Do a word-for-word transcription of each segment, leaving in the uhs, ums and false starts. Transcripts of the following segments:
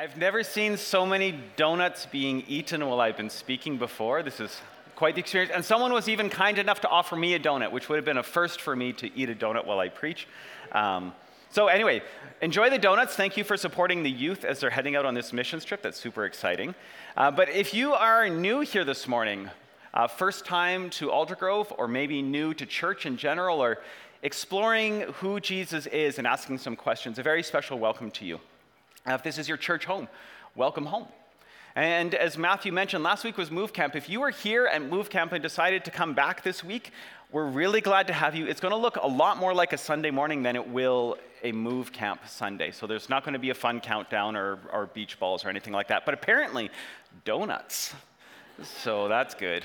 I've never seen so many donuts being eaten while I've been speaking before. This is quite the experience. And someone was even kind enough to offer me a donut, which would have been a first for me to eat a donut while I preach. Um, so anyway, enjoy the donuts. Thank you for supporting the youth as they're heading out on this missions trip. That's super exciting. Uh, but if you are new here this morning, uh, first time to Aldergrove, or maybe new to church in general, or exploring who Jesus is and asking some questions, a very special welcome to you. Uh, if this is your church home, welcome home. And as Matthew mentioned, last week was Move Camp. If you were here at Move Camp and decided to come back this week, we're really glad to have you. It's going to look a lot more like a Sunday morning than it will a Move Camp Sunday. So there's not going to be a fun countdown or, or beach balls or anything like that. But apparently, donuts. So that's good.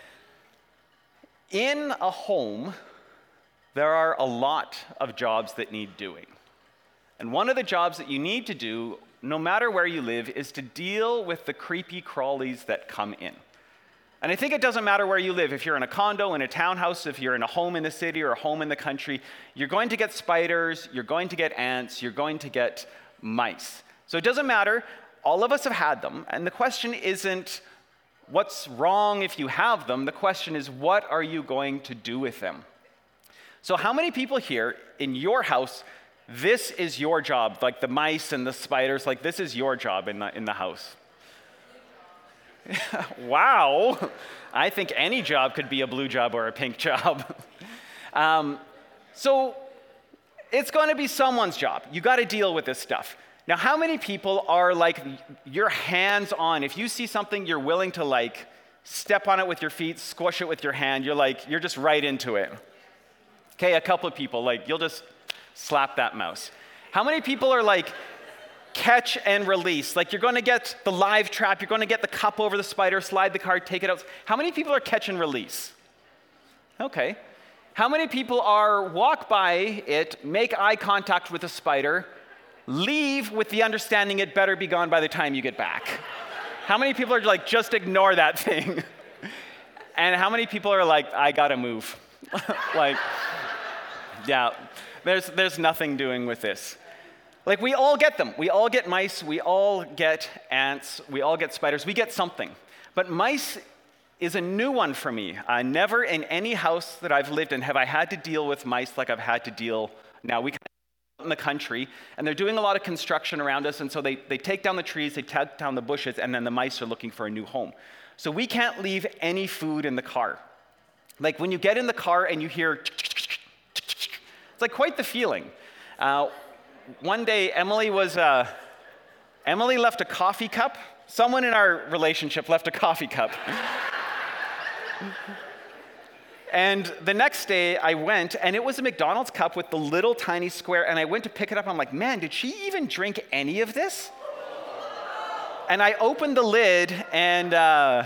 In a home, there are a lot of jobs that need doing. And one of the jobs that you need to do, no matter where you live, is to deal with the creepy crawlies that come in. And I think it doesn't matter where you live. If you're in a condo, in a townhouse, if you're in a home in the city or a home in the country, you're going to get spiders, you're going to get ants, you're going to get mice. So it doesn't matter. All of us have had them. And the question isn't what's wrong if you have them. The question is, what are you going to do with them? So how many people here in your house, this is your job, like the mice and the spiders, like this is your job in the, in the house? Wow. I think any job could be a blue job or a pink job. um, so it's going to be someone's job. You got to deal with this stuff. Now, how many people are like, you're hands-on? If you see something, you're willing to like step on it with your feet, squish it with your hand. You're like, you're just right into it. Okay, a couple of people, like you'll just slap that mouse. How many people are like catch and release? Like you're going to get the live trap, you're going to get the cup over the spider, slide the card, take it out. How many people are catch and release? Okay. How many people are walk by it, make eye contact with the spider, leave with the understanding it better be gone by the time you get back? How many people are like, just ignore that thing? And how many people are like, I gotta move? Like, yeah. There's, there's nothing doing with this. Like, we all get them. We all get mice. We all get ants. We all get spiders. We get something. But mice is a new one for me. Uh, never in any house that I've lived in have I had to deal with mice like I've had to deal now. We in the country, and they're doing a lot of construction around us, and so they, they take down the trees, they take down the bushes, and then the mice are looking for a new home. So we can't leave any food in the car. Like, when you get in the car and you hear it's like quite the feeling. Uh, one day, Emily was, uh, Emily left a coffee cup. Someone in our relationship left a coffee cup. And the next day, I went, and it was a McDonald's cup with the little tiny square, and I went to pick it up, and I'm like, man, did she even drink any of this? And I opened the lid, and uh,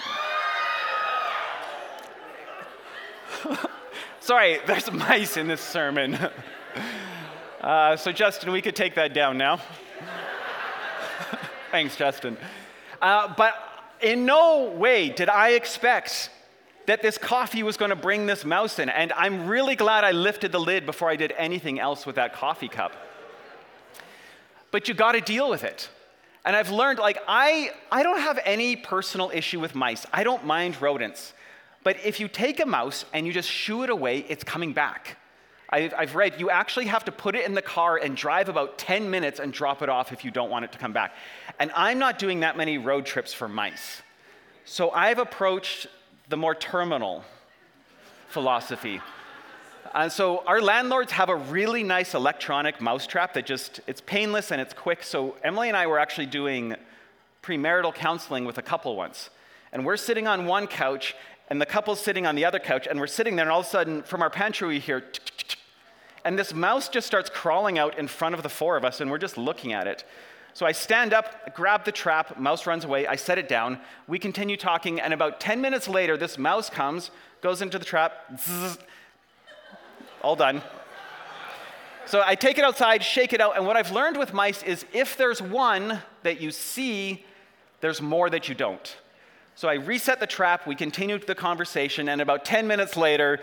sorry, there's mice in this sermon. uh, so Justin, we could take that down now. Thanks, Justin. Uh, but in no way did I expect that this coffee was going to bring this mouse in. And I'm really glad I lifted the lid before I did anything else with that coffee cup. But you got to deal with it. And I've learned, like, I, I don't have any personal issue with mice. I don't mind rodents. But if you take a mouse and you just shoo it away, it's coming back. I've, I've read you actually have to put it in the car and drive about ten minutes and drop it off if you don't want it to come back. And I'm not doing that many road trips for mice. So I've approached the more terminal philosophy. And so our landlords have a really nice electronic mouse trap that just, it's painless and it's quick. So Emily and I were actually doing premarital counseling with a couple once. And we're sitting on one couch, and the couple's sitting on the other couch, and we're sitting there, and all of a sudden, from our pantry, we hear, and this mouse just starts crawling out in front of the four of us, and we're just looking at it. So I stand up, grab the trap, mouse runs away, I set it down, we continue talking, and about ten minutes later, this mouse comes, goes into the trap, zzz, all done. So I take it outside, shake it out, and what I've learned with mice is if there's one that you see, there's more that you don't. So I reset the trap, we continued the conversation, and about ten minutes later,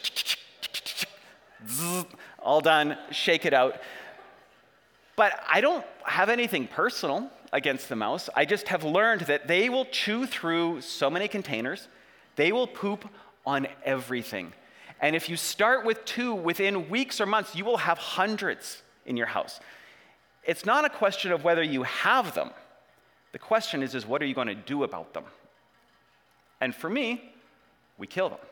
zzz, all done, shake it out. But I don't have anything personal. against the mouse. I just have learned that they will chew through so many containers. They will poop on everything. And if you start with two, within weeks or months, you will have hundreds in your house. It's not a question of whether you have them. The question is, is what are you going to do about them? And for me, we kill them.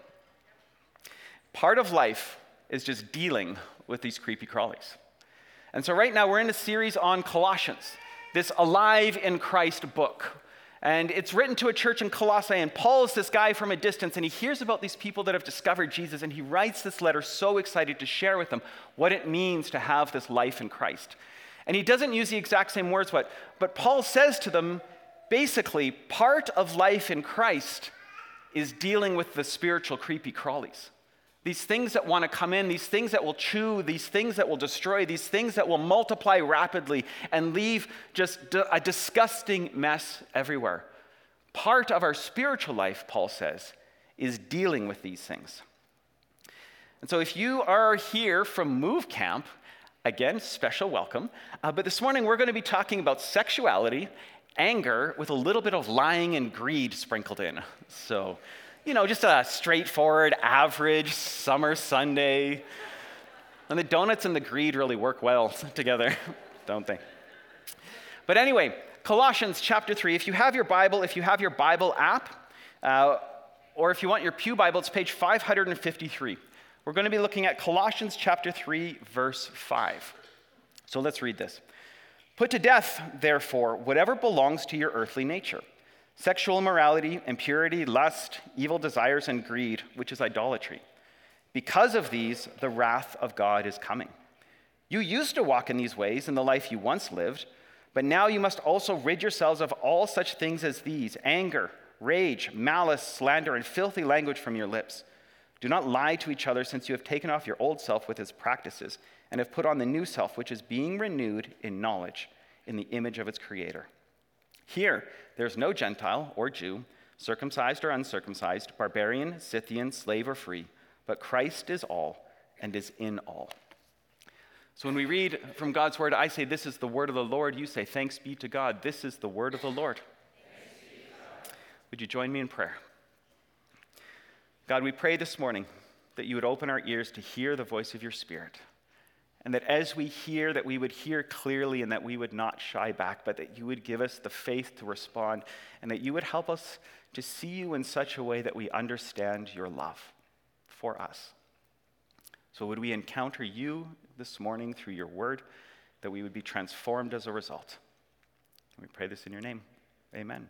Part of life is just dealing with these creepy crawlies. And so right now we're in a series on Colossians, this Alive in Christ book. And it's written to a church in Colossae, and Paul is this guy from a distance, and he hears about these people that have discovered Jesus, and he writes this letter so excited to share with them what it means to have this life in Christ. And he doesn't use the exact same words, but, but Paul says to them, basically, part of life in Christ is dealing with the spiritual creepy crawlies. These things that want to come in, these things that will chew, these things that will destroy, these things that will multiply rapidly and leave just a disgusting mess everywhere. Part of our spiritual life, Paul says, is dealing with these things. And so if you are here from Move Camp, again, special welcome. Uh, but this morning we're going to be talking about sexuality, anger, with a little bit of lying and greed sprinkled in. So, you know, just a straightforward, average summer Sunday. And the donuts and the greed really work well together, don't they? But anyway, Colossians chapter three. If you have your Bible, if you have your Bible app, uh, or if you want your Pew Bible, it's page five hundred fifty-three. We're going to be looking at Colossians chapter three, verse five. So let's read this. Put to death, therefore, whatever belongs to your earthly nature. Sexual immorality, impurity, lust, evil desires, and greed, which is idolatry. Because of these, the wrath of God is coming. You used to walk in these ways in the life you once lived, but now you must also rid yourselves of all such things as these: anger, rage, malice, slander, and filthy language from your lips. Do not lie to each other, since you have taken off your old self with its practices and have put on the new self, which is being renewed in knowledge in the image of its creator. Here, there's no Gentile or Jew, circumcised or uncircumcised, barbarian, Scythian, slave or free, but Christ is all and is in all. So when we read from God's word, I say, this is the word of the Lord. You say, thanks be to God. This is the word of the Lord. Would you join me in prayer? God, we pray this morning that you would open our ears to hear the voice of your Spirit. And that as we hear, that we would hear clearly and that we would not shy back, but that you would give us the faith to respond and that you would help us to see you in such a way that we understand your love for us. So would we encounter you this morning through your word, that we would be transformed as a result. We pray this in your name. Amen.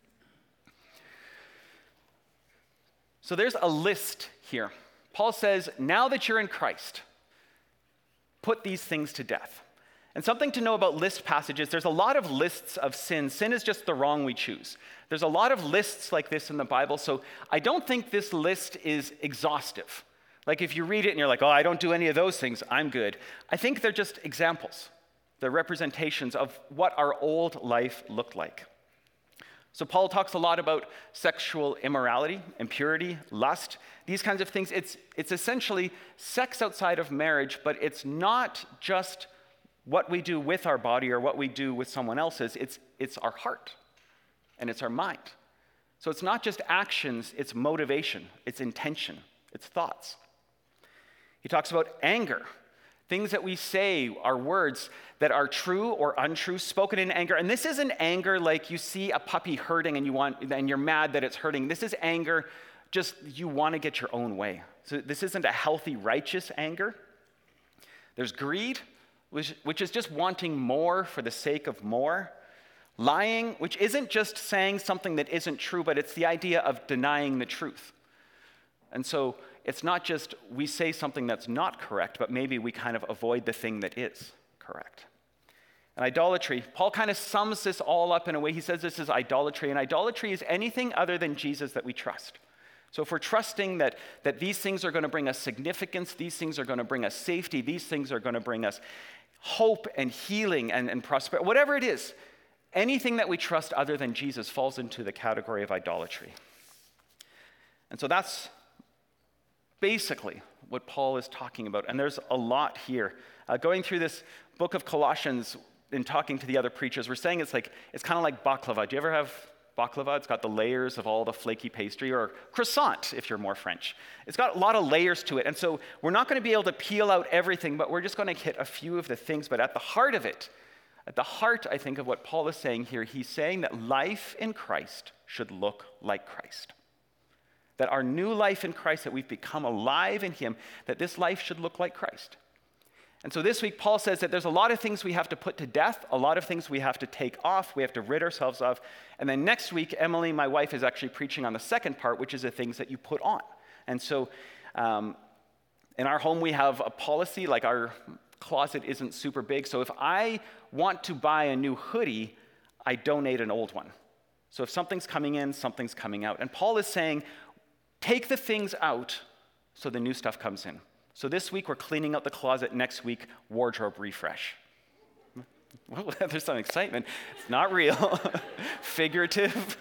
So there's a list here. Paul says, now that you're in Christ, put these things to death. And something to know about list passages, there's a lot of lists of sin. Sin is just the wrong we choose. There's a lot of lists like this in the Bible, so I don't think this list is exhaustive. Like if you read it and you're like, oh, I don't do any of those things, I'm good. I think they're just examples. They're representations of what our old life looked like. So Paul talks a lot about sexual immorality, impurity, lust, these kinds of things. It's, it's essentially sex outside of marriage, but it's not just what we do with our body or what we do with someone else's. It's, it's our heart and it's our mind. So it's not just actions, it's motivation, it's intention, it's thoughts. He talks about anger. Things that we say are words that are true or untrue, spoken in anger. And this isn't anger like you see a puppy hurting and you want and you're mad that it's hurting. This is anger just you want to get your own way. So this isn't a healthy, righteous anger. There's greed, which, which is just wanting more for the sake of more. Lying, which isn't just saying something that isn't true, but it's the idea of denying the truth. And so it's not just we say something that's not correct, but maybe we kind of avoid the thing that is correct. And idolatry, Paul kind of sums this all up in a way. He says this is idolatry, and idolatry is anything other than Jesus that we trust. So if we're trusting that, that these things are going to bring us significance, these things are going to bring us safety, these things are going to bring us hope and healing and, and prosperity, whatever it is, anything that we trust other than Jesus falls into the category of idolatry. And so that's basically what Paul is talking about, and there's a lot here. Uh, going through this book of Colossians, in talking to the other preachers, were saying it's like it's kind of like baklava. Do you ever have baklava? It's got the layers of all the flaky pastry, or croissant if you're more French. It's got a lot of layers to it, and so we're not going to be able to peel out everything, but we're just going to hit a few of the things. But at the heart of it, at the heart, I think, of what Paul is saying here, he's saying that life in Christ should look like Christ. That our new life in Christ, that we've become alive in him, that this life should look like Christ. And so this week, Paul says that there's a lot of things we have to put to death, a lot of things we have to take off, we have to rid ourselves of. And then next week, Emily, my wife, is actually preaching on the second part, which is the things that you put on. And so um, in our home, we have a policy, like our closet isn't super big. So if I want to buy a new hoodie, I donate an old one. So if something's coming in, something's coming out. And Paul is saying, take the things out so the new stuff comes in. So this week, we're cleaning out the closet. Next week, wardrobe refresh. Well, there's some excitement. It's not real. Figurative.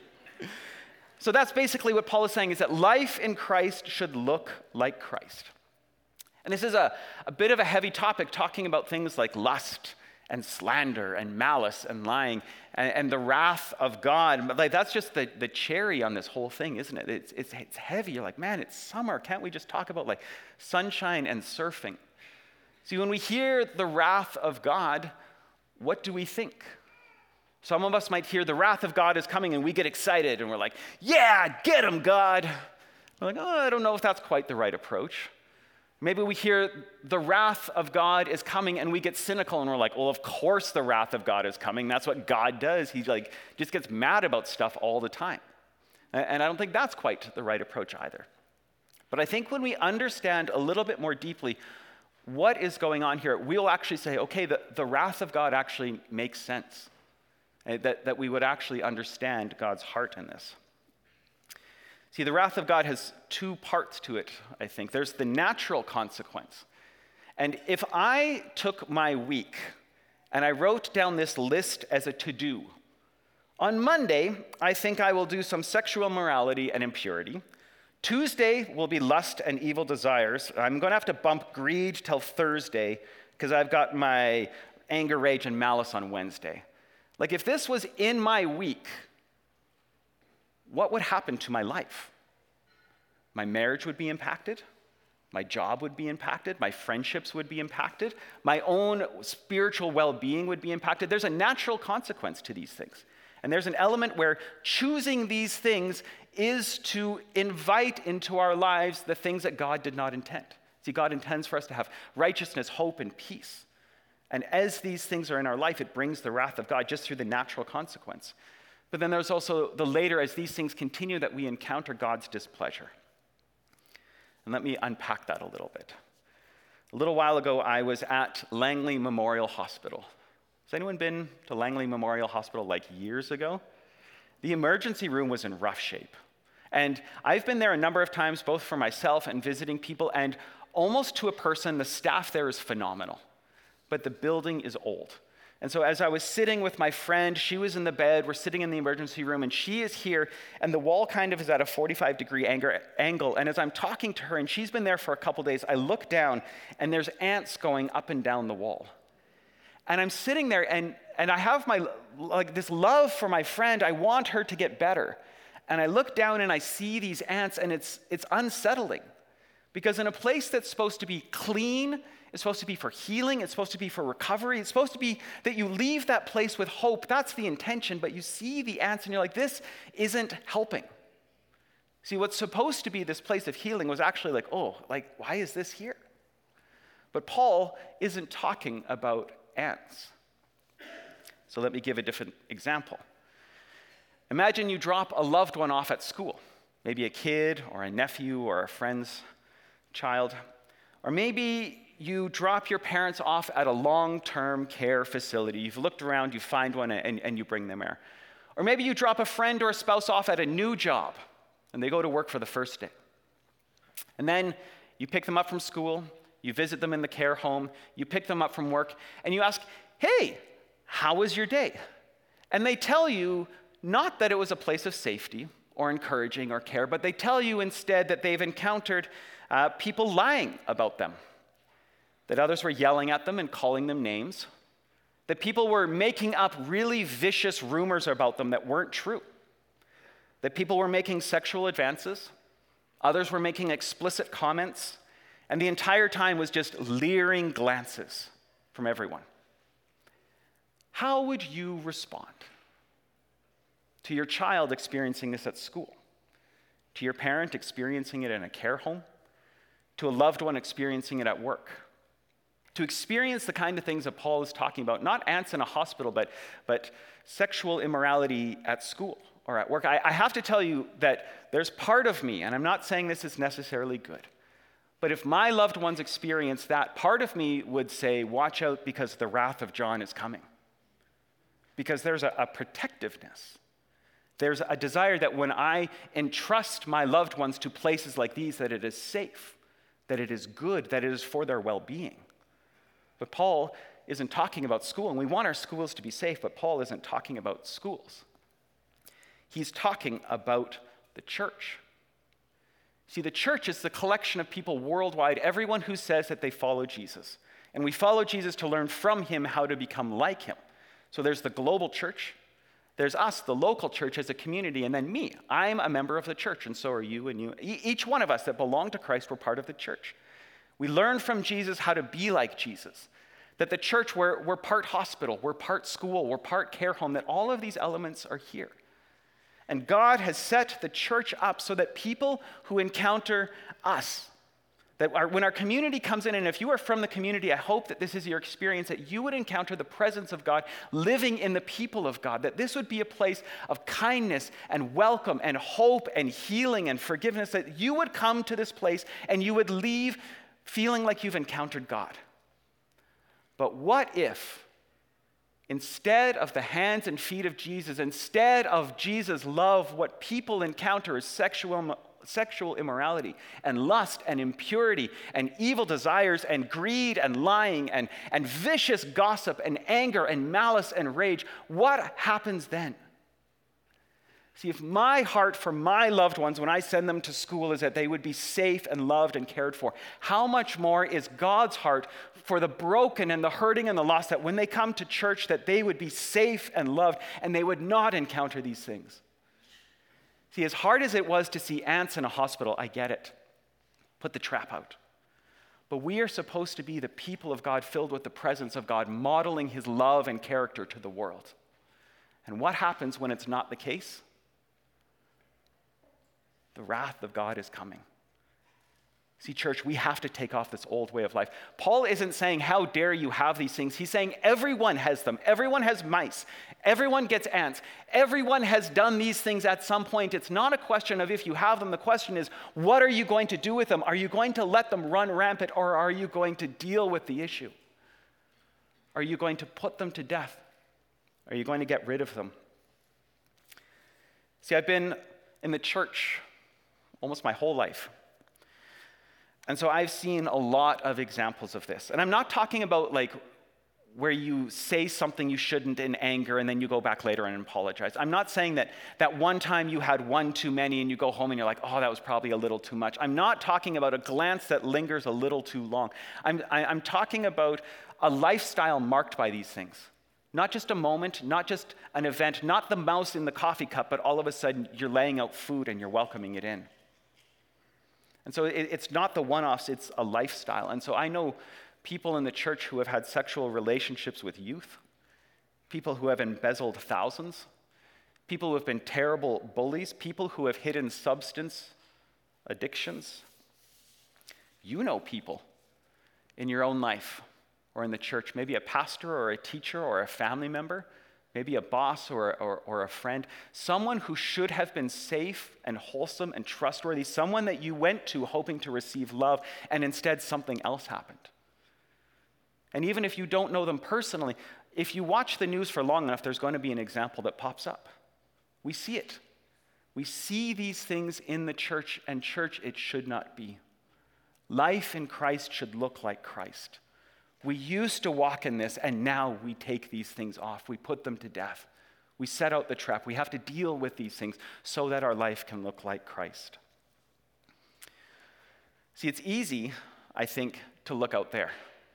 So that's basically what Paul is saying, is that life in Christ should look like Christ. And this is a, a bit of a heavy topic, talking about things like lust and slander and malice and lying and, and the wrath of God. But like, that's just the, the cherry on this whole thing, isn't it? It's, it's, it's heavy. You're like, man, it's summer. Can't we just talk about like sunshine and surfing? See, when we hear the wrath of God, what do we think? Some of us might hear the wrath of God is coming and we get excited and we're like, yeah, get him, God. We're like, oh, I don't know if that's quite the right approach. Maybe we hear the wrath of God is coming and we get cynical and we're like, well, of course the wrath of God is coming. That's what God does. He like just gets mad about stuff all the time. And I don't think that's quite the right approach either. But I think when we understand a little bit more deeply what is going on here, we'll actually say, okay, the, the wrath of God actually makes sense. That, that we would actually understand God's heart in this. See, the wrath of God has two parts to it, I think. There's the natural consequence. And if I took my week and I wrote down this list as a to-do, on Monday, I think I will do some sexual morality and impurity. Tuesday will be lust and evil desires. I'm going to have to bump greed till Thursday because I've got my anger, rage, and malice on Wednesday. Like, if this was in my week, what would happen to my life? My marriage would be impacted. My job would be impacted. My friendships would be impacted. My own spiritual well-being would be impacted. There's a natural consequence to these things. And there's an element where choosing these things is to invite into our lives the things that God did not intend. See, God intends for us to have righteousness, hope, and peace. And as these things are in our life, it brings the wrath of God just through the natural consequence. But then there's also the later, as these things continue, that we encounter God's displeasure. And let me unpack that a little bit. A little while ago, I was at Langley Memorial Hospital. Has anyone been to Langley Memorial Hospital like years ago? The emergency room was in rough shape. And I've been there a number of times, both for myself and visiting people, and almost to a person, the staff there is phenomenal. But the building is old. And so as I was sitting with my friend, she was in the bed, we're sitting in the emergency room, and she is here, and the wall kind of is at a forty-five degree angle. And as I'm talking to her, and she's been there for a couple days, I look down, and there's ants going up and down the wall. And I'm sitting there, and, and I have my, like this love for my friend. I want her to get better. And I look down, and I see these ants, and it's it's unsettling. Because in a place that's supposed to be clean, it's supposed to be for healing, it's supposed to be for recovery, it's supposed to be that you leave that place with hope. That's the intention, but you see the ants and you're like, this isn't helping. See, what's supposed to be this place of healing was actually like, oh, like, why is this here? But Paul isn't talking about ants. So let me give a different example. Imagine you drop a loved one off at school, maybe a kid or a nephew or a friend's child, or maybe you drop your parents off at a long-term care facility. You've looked around, you find one, and, and you bring them there. Or maybe you drop a friend or a spouse off at a new job, and they go to work for the first day. And then you pick them up from school, you visit them in the care home, you pick them up from work, and you ask, hey, how was your day? And they tell you not that it was a place of safety or encouraging or care, but they tell you instead that they've encountered uh, people lying about them. That others were yelling at them and calling them names, That people were making up really vicious rumors about them that weren't true. That people were making sexual advances, others were making explicit comments, and the entire time was just leering glances from everyone. How would you respond to your child experiencing this at school? To your parent experiencing it in a care home? To a loved one experiencing it at work? To experience the kind of things that Paul is talking about, not ants in a hospital, but, but sexual immorality at school or at work. I, I have to tell you that there's part of me, and I'm not saying this is necessarily good, but if my loved ones experience that, part of me would say, watch out because the wrath of John is coming. Because there's a, a protectiveness. There's a desire that when I entrust my loved ones to places like these, that it is safe, that it is good, that it is for their well-being. But Paul isn't talking about school, and we want our schools to be safe, but Paul isn't talking about schools. He's talking about the church. See, the church is the collection of people worldwide, everyone who says that they follow Jesus. And we follow Jesus to learn from him how to become like him. So there's the global church, there's us, the local church as a community, and then me. I'm a member of the church, and so are you and you. E- each one of us that belong to Christ, we're part of the church. We learn from Jesus how to be like Jesus. That the church, we're, we're part hospital, we're part school, we're part care home, that all of these elements are here. And God has set the church up so that people who encounter us, that our, when our community comes in, and if you are from the community, I hope that this is your experience, that you would encounter the presence of God living in the people of God, that this would be a place of kindness and welcome and hope and healing and forgiveness, that you would come to this place and you would leave feeling like you've encountered God. But what if, instead of the hands and feet of Jesus, instead of Jesus' love, what people encounter is sexual, sexual immorality and lust and impurity and evil desires and greed and lying and, and vicious gossip and anger and malice and rage? What happens then? See, if my heart for my loved ones when I send them to school is that they would be safe and loved and cared for, how much more is God's heart for the broken and the hurting and the lost, that when they come to church that they would be safe and loved and they would not encounter these things? See, as hard as it was to see ants in a hospital, I get it. Put the trap out. But we are supposed to be the people of God filled with the presence of God, modeling his love and character to the world. And what happens when it's not the case? The wrath of God is coming. See, church, we have to take off this old way of life. Paul isn't saying, how dare you have these things? He's saying everyone has them. Everyone has mice. Everyone gets ants. Everyone has done these things at some point. It's not a question of if you have them. The question is, what are you going to do with them? Are you going to let them run rampant, or are you going to deal with the issue? Are you going to put them to death? Are you going to get rid of them? See, I've been in the church almost my whole life. And so I've seen a lot of examples of this. And I'm not talking about like where you say something you shouldn't in anger and then you go back later and apologize. I'm not saying that that one time you had one too many and you go home and you're like, oh, that was probably a little too much. I'm not talking about a glance that lingers a little too long. I'm, I, I'm talking about a lifestyle marked by these things. Not just a moment, not just an event, not the mouse in the coffee cup, but all of a sudden you're laying out food and you're welcoming it in. And so it, it's not the one-offs, it's a lifestyle. And so I know people in the church who have had sexual relationships with youth, people who have embezzled thousands, people who have been terrible bullies, people who have hidden substance addictions. You know people in your own life or in the church, maybe a pastor or a teacher or a family member, maybe a boss or, or, or a friend, someone who should have been safe and wholesome and trustworthy, someone that you went to hoping to receive love, and instead something else happened. And even if you don't know them personally, if you watch the news for long enough, there's going to be an example that pops up. We see it. We see these things in the church, and church, it should not be. Life in Christ should look like Christ. We used to walk in this, and now we take these things off. We put them to death. We set out the trap. We have to deal with these things so that our life can look like Christ. See, it's easy, I think, to look out there.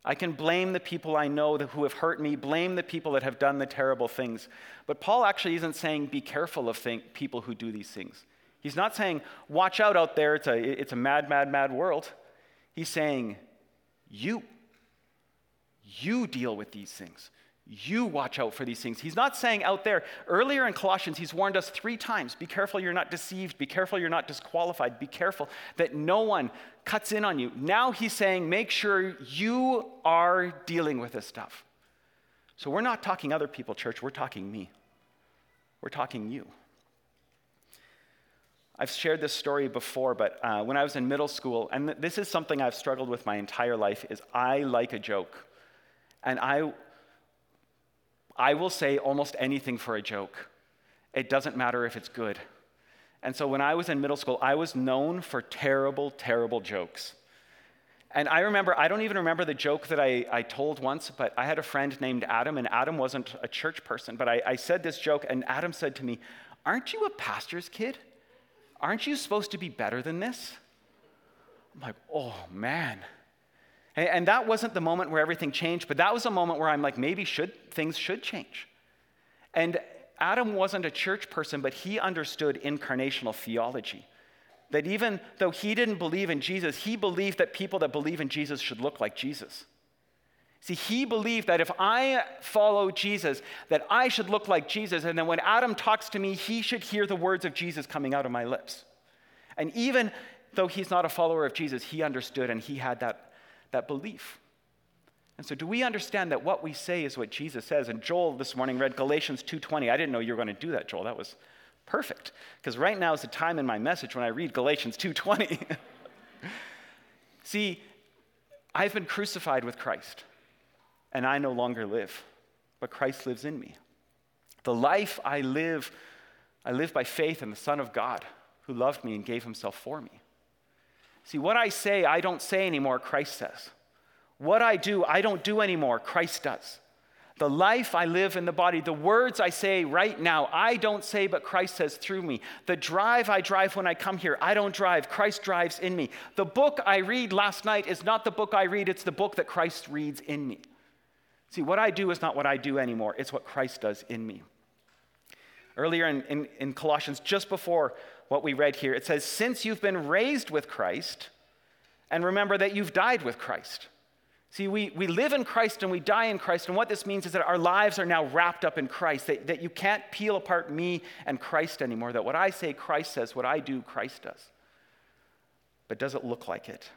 I can blame the people I know that who have hurt me, blame the people that have done the terrible things. But Paul actually isn't saying be careful of thing, people who do these things. He's not saying watch out out there, it's a, it's a mad, mad, mad world. He's saying you, you deal with these things. You watch out for these things. He's not saying out there. Earlier in Colossians, he's warned us three times, be careful you're not deceived. Be careful you're not disqualified. Be careful that no one cuts in on you. Now he's saying, make sure you are dealing with this stuff. So we're not talking other people, church. We're talking me. We're talking you. I've shared this story before, but uh, when I was in middle school, and th- this is something I've struggled with my entire life, is I like a joke. And I... I will say almost anything for a joke. It doesn't matter if it's good. And so when I was in middle school, I was known for terrible, terrible jokes. And I remember, I don't even remember the joke that I, I told once, but I had a friend named Adam, and Adam wasn't a church person, but I, I said this joke, and Adam said to me, aren't you a pastor's kid? Aren't you supposed to be better than this? I'm like, oh man. And that wasn't the moment where everything changed, but that was a moment where I'm like, maybe should things should change. And Adam wasn't a church person, but he understood incarnational theology. That even though he didn't believe in Jesus, he believed that people that believe in Jesus should look like Jesus. See, he believed that if I follow Jesus, that I should look like Jesus, and then when Adam talks to me, he should hear the words of Jesus coming out of my lips. And even though he's not a follower of Jesus, he understood and he had that that belief. And so do we understand that what we say is what Jesus says? And Joel this morning read Galatians two twenty. I didn't know you were going to do that, Joel. That was perfect. Because right now is the time in my message when I read Galatians two twenty. See, I've been crucified with Christ, and I no longer live, but Christ lives in me. The life I live, I live by faith in the Son of God who loved me and gave himself for me. See, what I say, I don't say anymore, Christ says. What I do, I don't do anymore, Christ does. The life I live in the body, the words I say right now, I don't say, but Christ says through me. The drive I drive when I come here, I don't drive, Christ drives in me. The book I read last night is not the book I read, it's the book that Christ reads in me. See, what I do is not what I do anymore, it's what Christ does in me. Earlier in, in, in Colossians, just before what we read here, it says, since you've been raised with Christ, and remember that you've died with Christ. See, we, we live in Christ and we die in Christ, and what this means is that our lives are now wrapped up in Christ, that, that you can't peel apart me and Christ anymore, that what I say, Christ says, what I do, Christ does. But does it look like it?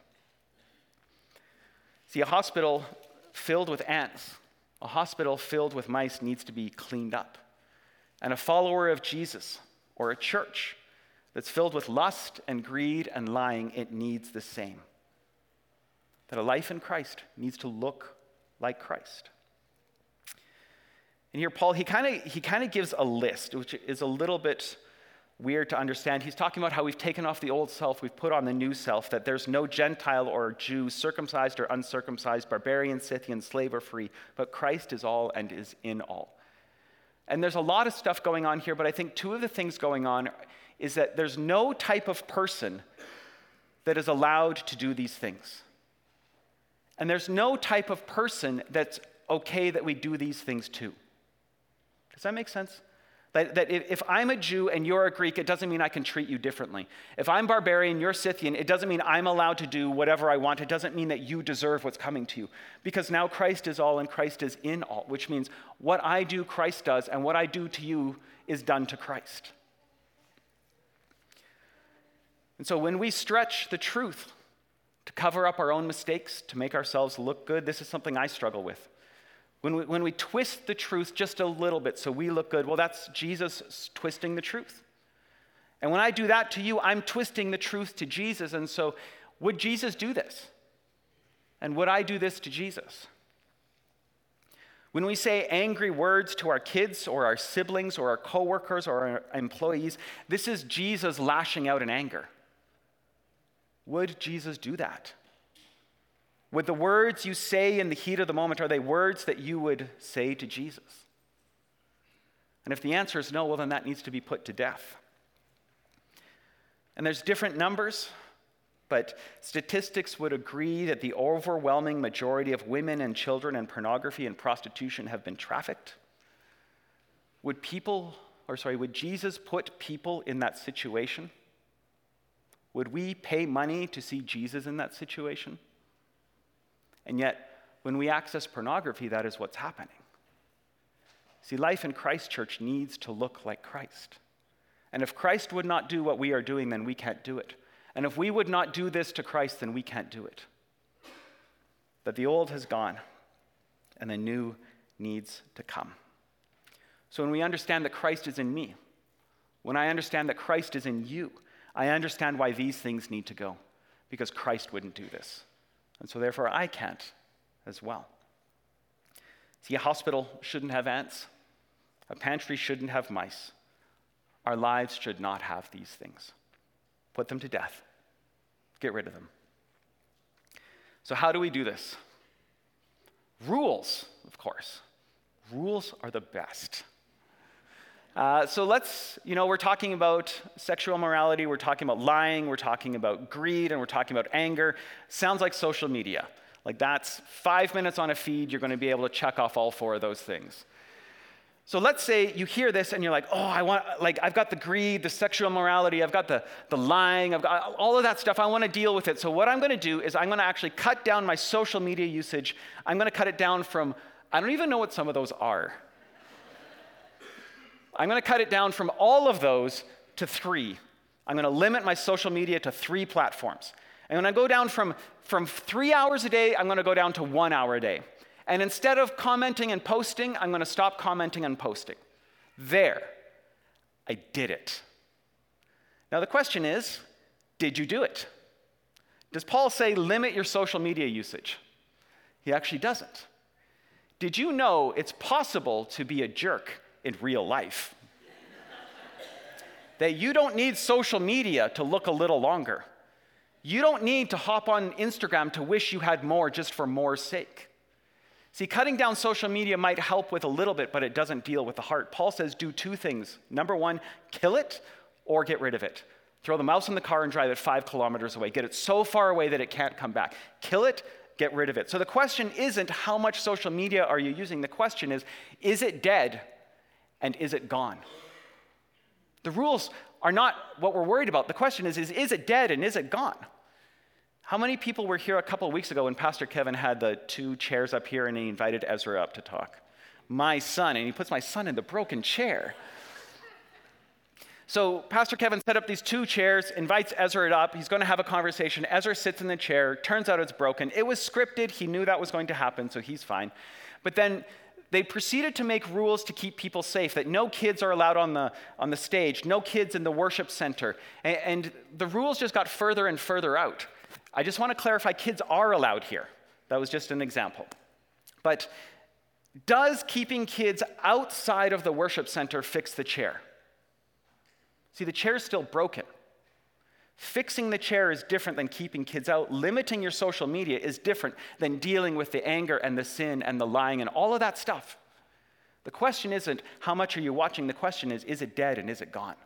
See, a hospital filled with ants, a hospital filled with mice needs to be cleaned up. And a follower of Jesus, or a church that's filled with lust and greed and lying, it needs the same. That a life in Christ needs to look like Christ. And here Paul, he kind of he kind of gives a list, which is a little bit weird to understand. He's talking about how we've taken off the old self, we've put on the new self, that there's no Gentile or Jew, circumcised or uncircumcised, barbarian, Scythian, slave or free, but Christ is all and is in all. And there's a lot of stuff going on here, but I think two of the things going on is that there's no type of person that is allowed to do these things. And there's no type of person that's okay that we do these things to. Does that make sense? That, that if I'm a Jew and you're a Greek, it doesn't mean I can treat you differently. If I'm barbarian, you're Scythian, it doesn't mean I'm allowed to do whatever I want. It doesn't mean that you deserve what's coming to you. Because now Christ is all and Christ is in all, which means what I do, Christ does, and what I do to you is done to Christ. And so when we stretch the truth to cover up our own mistakes, to make ourselves look good, this is something I struggle with. When we, when we twist the truth just a little bit so we look good, well, that's Jesus twisting the truth. And when I do that to you, I'm twisting the truth to Jesus. And so would Jesus do this? And would I do this to Jesus? When we say angry words to our kids or our siblings or our coworkers or our employees, this is Jesus lashing out in anger. Would Jesus do that? Would the words you say in the heat of the moment, are they words that you would say to Jesus? And if the answer is no, well, then that needs to be put to death. And there's different numbers, but statistics would agree that the overwhelming majority of women and children in pornography and prostitution have been trafficked. Would people, or sorry, would Jesus put people in that situation? Would we pay money to see Jesus in that situation? And yet, when we access pornography, that is what's happening. See, life in Christ Church needs to look like Christ. And if Christ would not do what we are doing, then we can't do it. And if we would not do this to Christ, then we can't do it. That the old has gone, and the new needs to come. So when we understand that Christ is in me, when I understand that Christ is in you, I understand why these things need to go, because Christ wouldn't do this. And so therefore I can't as well. See, a hospital shouldn't have ants. A pantry shouldn't have mice. Our lives should not have these things. Put them to death. Get rid of them. So how do we do this? Rules, of course. Rules are the best. Uh, so let's, you know, we're talking about sexual morality, we're talking about lying, we're talking about greed, and we're talking about anger. Sounds like social media. Like that's five minutes on a feed, you're going to be able to check off all four of those things. So let's say you hear this and you're like, oh, I want, like, I've got the greed, the sexual morality, I've got the, the lying, I've got all of that stuff, I want to deal with it. So what I'm going to do is I'm going to actually cut down my social media usage. I'm going to cut it down from, I don't even know what some of those are. I'm going to cut it down from all of those to three. I'm going to limit my social media to three platforms. And when I go down from, from three hours a day, I'm going to go down to one hour a day. And instead of commenting and posting, I'm going to stop commenting and posting. There. I did it. Now the question is, did you do it? Does Paul say limit your social media usage? He actually doesn't. Did you know it's possible to be a jerk in real life? That you don't need social media to look a little longer. You don't need to hop on Instagram to wish you had more just for more's sake. See, cutting down social media might help with a little bit, but it doesn't deal with the heart. Paul says do two things. Number one, kill it or get rid of it. Throw the mouse in the car and drive it five kilometers away. Get it so far away that it can't come back. Kill it, get rid of it. So the question isn't how much social media are you using? The question is, is it dead and is it gone? The rules are not what we're worried about. The question is, is, is it dead and is it gone? How many people were here a couple of weeks ago when Pastor Kevin had the two chairs up here and he invited Ezra up to talk? My son, and he puts my son in the broken chair. So Pastor Kevin set up these two chairs, invites Ezra up. He's going to have a conversation. Ezra sits in the chair. Turns out it's broken. It was scripted. He knew that was going to happen, so he's fine. But then they proceeded to make rules to keep people safe, that no kids are allowed on the, on the stage, no kids in the worship center. And, and the rules just got further and further out. I just want to clarify, kids are allowed here. That was just an example. But does keeping kids outside of the worship center fix the chair? See, the chair is still broken. Fixing the chair is different than keeping kids out. Limiting your social media is different than dealing with the anger and the sin and the lying and all of that stuff. The question isn't, how much are you watching? The question is, is it dead and is it gone?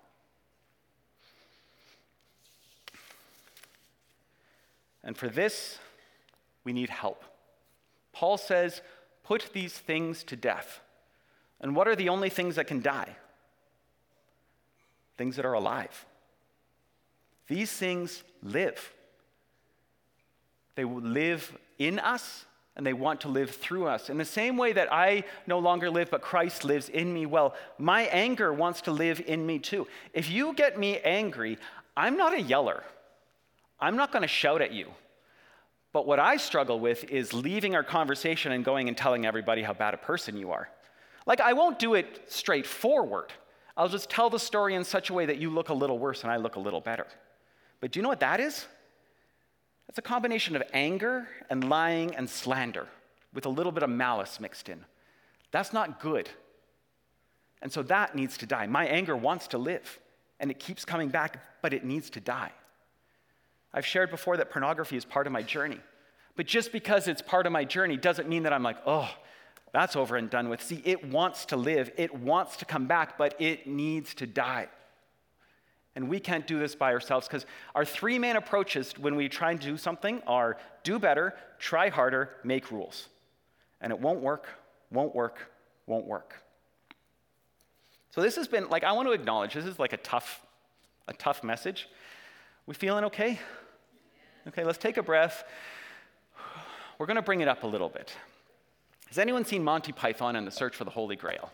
And for this, we need help. Paul says, put these things to death. And what are the only things that can die? Things that are alive. These things live. They live in us, and they want to live through us. In the same way that I no longer live, but Christ lives in me, well, my anger wants to live in me too. If you get me angry, I'm not a yeller. I'm not going to shout at you. But what I struggle with is leaving our conversation and going and telling everybody how bad a person you are. Like, I won't do it straightforward. I'll just tell the story in such a way that you look a little worse and I look a little better. But do you know what that is? That's a combination of anger and lying and slander with a little bit of malice mixed in. That's not good. And so that needs to die. My anger wants to live, and it keeps coming back, but it needs to die. I've shared before that pornography is part of my journey. But just because it's part of my journey doesn't mean that I'm like, oh, that's over and done with. See, it wants to live. It wants to come back, but it needs to die. And we can't do this by ourselves because our three main approaches when we try and do something are do better, try harder, make rules. And it won't work, won't work, won't work. So this has been, like, I want to acknowledge, this is like a tough, a tough message. We feeling okay? Okay, let's take a breath. We're going to bring it up a little bit. Has anyone seen Monty Python and the Search for the Holy Grail?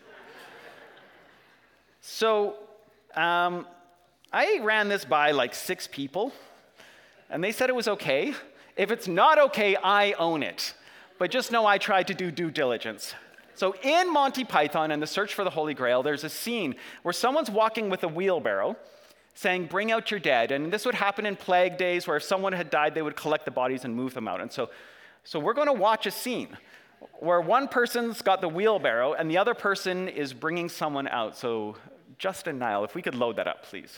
So, um, I ran this by like six people, and they said it was okay. If it's not okay, I own it. But just know I tried to do due diligence. So in Monty Python and the Search for the Holy Grail, there's a scene where someone's walking with a wheelbarrow saying, bring out your dead. And this would happen in plague days where if someone had died, they would collect the bodies and move them out. And so, so we're going to watch a scene where one person's got the wheelbarrow and the other person is bringing someone out. So Justin Nile, if we could load that up, please.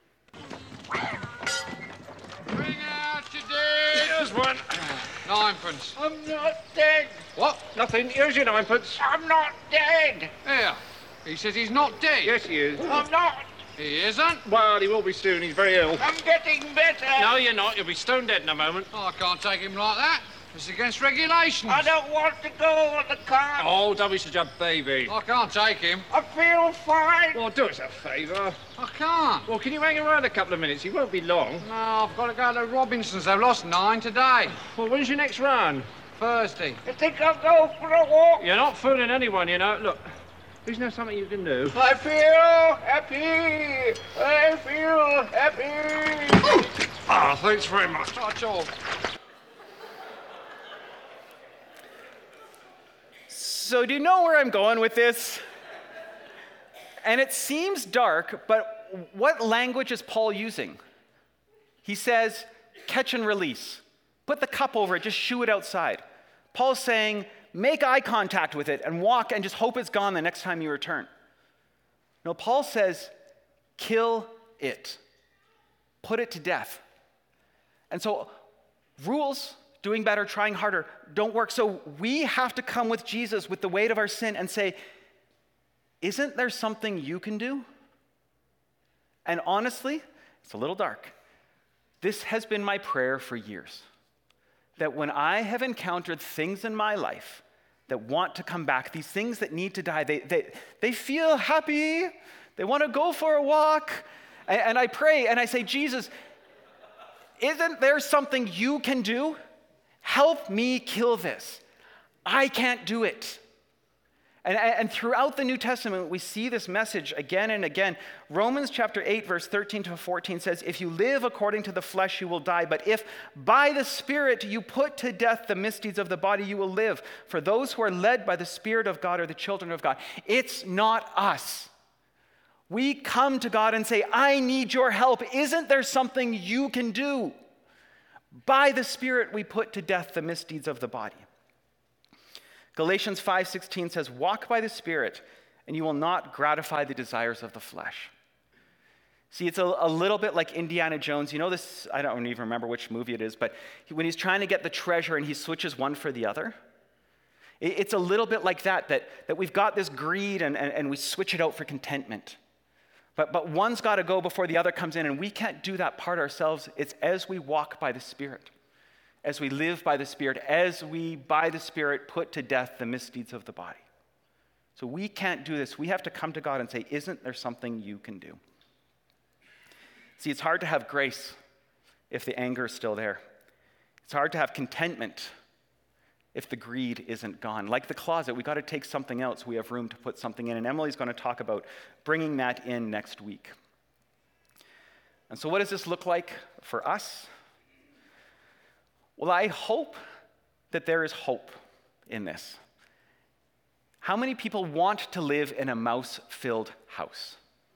Bring out your dead. Here's one. Ninepence. I'm not dead. What? Nothing. Here's your ninepence. I'm not dead. Here. He says he's not dead. Yes, he is. I'm not. He isn't. Well, he will be soon. He's very ill. I'm getting better. No, you're not. You'll be stone dead in a moment. Oh, I can't take him like that. It's against regulations. I don't want to go on the car. Oh, don't be such a baby. I can't take him. I feel fine. Well, do us a favour. I can't. Well, can you hang around a couple of minutes? He won't be long. No, I've got to go to Robinson's. They've lost nine today. Well, when's your next run? Thursday. You think I'll go for a walk? You're not fooling anyone, you know. Look, isn't there something you can do? I feel happy. I feel happy. Ah, oh, thanks very much. That's all. So do you know where I'm going with this? And it seems dark, but what language is Paul using? He says, catch and release. Put the cup over it, just shoo it outside. Paul's saying, make eye contact with it and walk and just hope it's gone the next time you return. No, Paul says, kill it. Put it to death. And so rules, doing better, trying harder, don't work. So we have to come with Jesus with the weight of our sin and say, isn't there something you can do? And honestly, it's a little dark. This has been my prayer for years. That when I have encountered things in my life that want to come back, these things that need to die, they, they, they feel happy, they want to go for a walk, and, and I pray and I say, Jesus, isn't there something you can do? Help me kill this. I can't do it. And, and throughout the New Testament, we see this message again and again. Romans chapter eight, verse thirteen to fourteen says, if you live according to the flesh, you will die. But if by the Spirit you put to death the misdeeds of the body, you will live. For those who are led by the Spirit of God are the children of God. It's not us. We come to God and say, I need your help. Isn't there something you can do? By the Spirit, we put to death the misdeeds of the body. Galatians five sixteen says, walk by the Spirit, and you will not gratify the desires of the flesh. See, it's a, a little bit like Indiana Jones. You know this, I don't even remember which movie it is, but he, when he's trying to get the treasure and he switches one for the other, it, it's a little bit like that, that, that we've got this greed and, and, and we switch it out for contentment. But, but one's got to go before the other comes in, and we can't do that part ourselves. It's as we walk by the Spirit, as we live by the Spirit, as we, by the Spirit, put to death the misdeeds of the body. So we can't do this. We have to come to God and say, isn't there something you can do? See, it's hard to have grace if the anger is still there. It's hard to have contentment if the greed isn't gone. Like the closet, we got to take something out so we have room to put something in. And Emily's going to talk about bringing that in next week. And so what does this look like for us? Well, I hope that there is hope in this. How many people want to live in a mouse-filled house?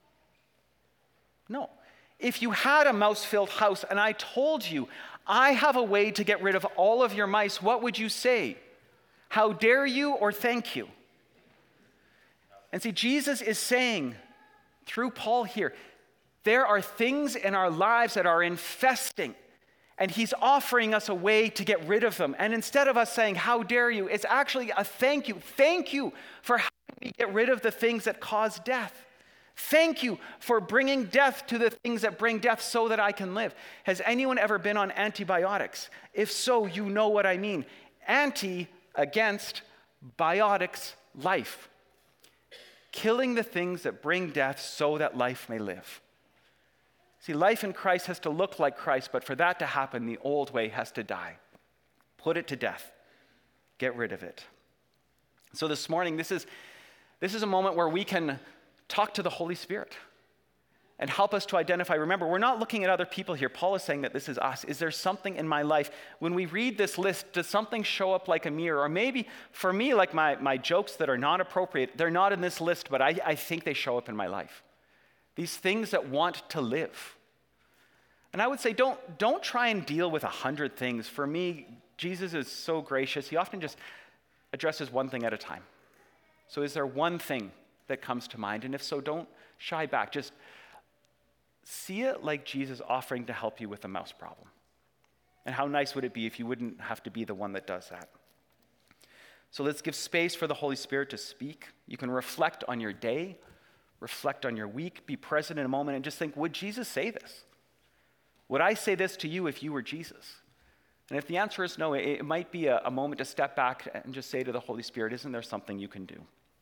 No. If you had a mouse-filled house and I told you, I have a way to get rid of all of your mice, what would you say? How dare you or thank you? And see, Jesus is saying through Paul here, there are things in our lives that are infesting, and he's offering us a way to get rid of them. And instead of us saying, how dare you, it's actually a thank you. Thank you for helping me get rid of the things that cause death. Thank you for bringing death to the things that bring death so that I can live. Has anyone ever been on antibiotics? If so, you know what I mean. Anti against biotics, life. Killing the things that bring death so that life may live. See, life in Christ has to look like Christ, but for that to happen, the old way has to die. Put it to death. Get rid of it. So this morning, this is, this is a moment where we can talk to the Holy Spirit and help us to identify. Remember, we're not looking at other people here. Paul is saying that this is us. Is there something in my life? When we read this list, does something show up like a mirror? Or maybe for me, like my, my jokes that are not appropriate, they're not in this list, but I, I think they show up in my life. These things that want to live. And I would say, don't, don't try and deal with a hundred things. For me, Jesus is so gracious. He often just addresses one thing at a time. So is there one thing that comes to mind? And if so, don't shy back. Just see it like Jesus offering to help you with a mouse problem. And how nice would it be if you wouldn't have to be the one that does that? So let's give space for the Holy Spirit to speak. You can reflect on your day, reflect on your week, be present in a moment, and just think, would Jesus say this? Would I say this to you if you were Jesus? And if the answer is no, it, it might be a, a moment to step back and just say to the Holy Spirit, isn't there something you can do?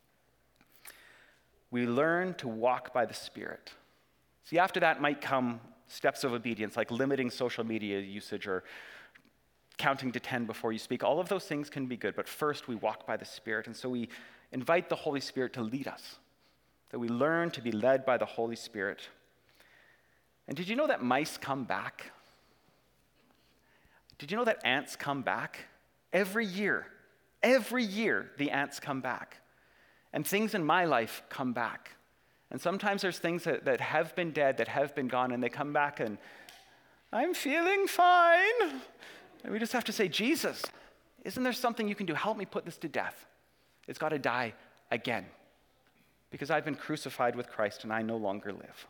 We learn to walk by the Spirit. See, after that might come steps of obedience, like limiting social media usage or counting to ten before you speak. All of those things can be good, but first we walk by the Spirit. And so we invite the Holy Spirit to lead us, that we learn to be led by the Holy Spirit. And did you know that mice come back? Did you know that ants come back? Every year, every year the ants come back. And things in my life come back. And sometimes there's things that, that have been dead, that have been gone, and they come back and I'm feeling fine. And we just have to say, Jesus, isn't there something you can do? Help me put this to death. It's got to die again. Because I've been crucified with Christ and I no longer live.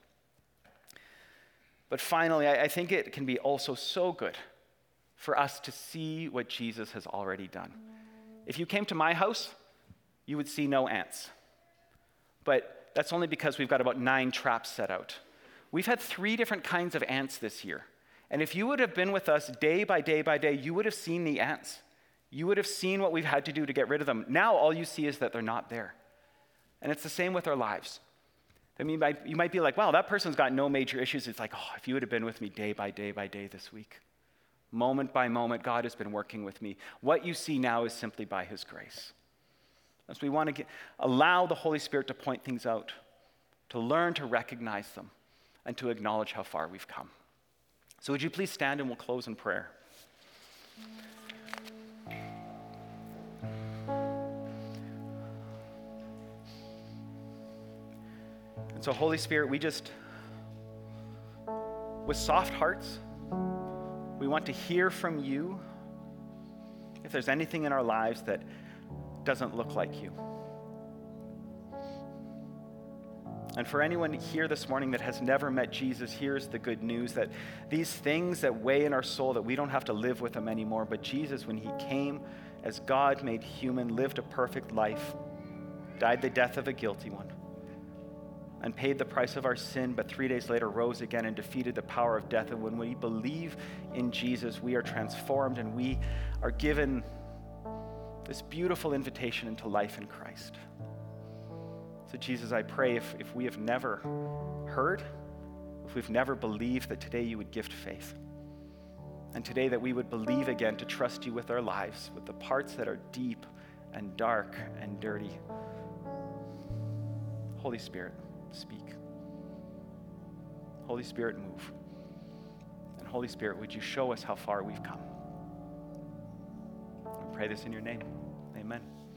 But finally, I, I think it can be also so good for us to see what Jesus has already done. If you came to my house, you would see no ants. But that's only because we've got about nine traps set out. We've had three different kinds of ants this year. And if you would have been with us day by day by day, you would have seen the ants. You would have seen what we've had to do to get rid of them. Now all you see is that they're not there. And it's the same with our lives. I mean, you might be like, wow, that person's got no major issues. It's like, oh, if you would have been with me day by day by day this week. Moment by moment, God has been working with me. What you see now is simply by his grace. So we want to get, allow the Holy Spirit to point things out, to learn to recognize them, and to acknowledge how far we've come. So would you please stand and we'll close in prayer. And so Holy Spirit, we just, with soft hearts, we want to hear from you if there's anything in our lives that doesn't look like you. And for anyone here this morning that has never met Jesus, here's the good news that these things that weigh in our soul, that we don't have to live with them anymore, but Jesus, when he came as God made human, lived a perfect life, died the death of a guilty one, and paid the price of our sin, but three days later rose again and defeated the power of death. And when we believe in Jesus, we are transformed and we are given this beautiful invitation into life in Christ. So Jesus, I pray if, if we have never heard, if we've never believed, that today you would gift faith. And today that we would believe again to trust you with our lives, with the parts that are deep and dark and dirty. Holy Spirit, speak. Holy Spirit, move. And Holy Spirit, would you show us how far we've come? I pray this in your name. Amen.